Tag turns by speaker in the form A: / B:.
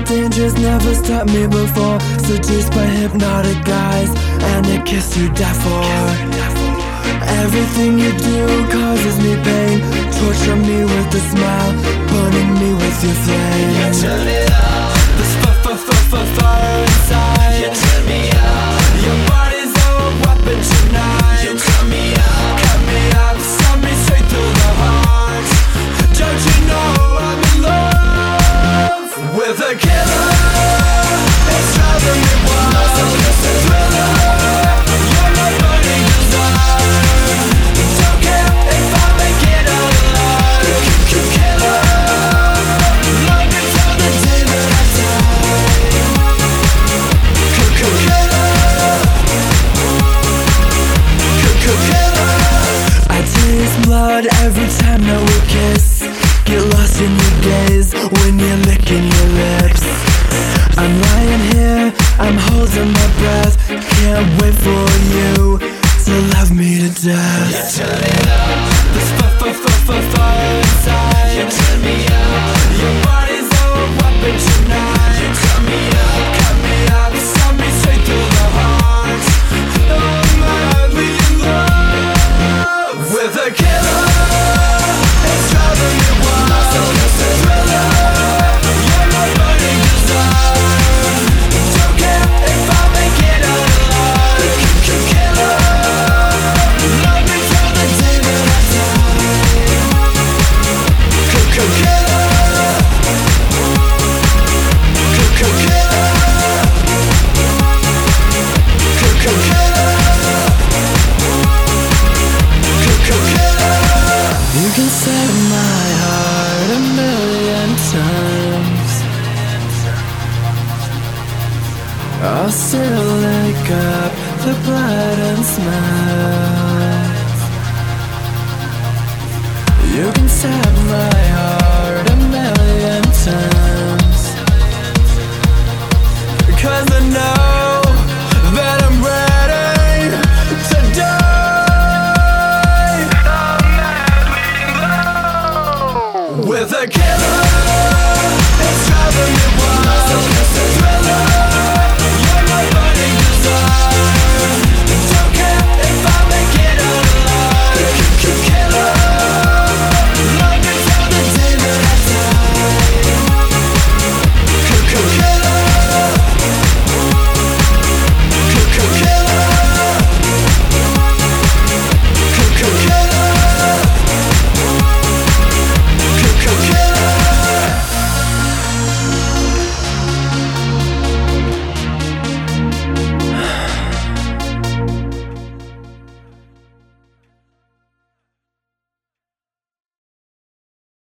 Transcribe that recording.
A: Dangers never stopped me before. Seduced by hypnotic guys, and a kiss you die for. Everything you do causes me pain. Torture me with a smile, burning me with your flame.
B: You turn it up.
A: This fire inside.
B: You turn me up.
A: Your body's a weapon tonight.
B: You turn me up.
A: Cut me up, stab me straight through the heart. Don't you know I'm in love with a killer? It's driving me wild. Thriller, you're my burning desire. Don't care if I make it out alive. Killer, love until the day that I die. Killer, I taste blood every time that we kiss. Get lost in your gaze when you're licking your lips. I'm lying here, I'm holding my breath. Can't wait for you to love me to death.
B: You turn it up.
A: This fire inside.
B: You turn me up.
A: Your body's a weapon tonight.
B: You turn me up.
A: Cut me up, stab me straight through the heart. I'm madly in love with a killer. It's driving me wild. Thriller, you're my burning desire. Don't care if I make it out alive. Killer, love me till the day that I die. Killer. You can set my heart a million times. I'll still lick up the blood and smile. You can stab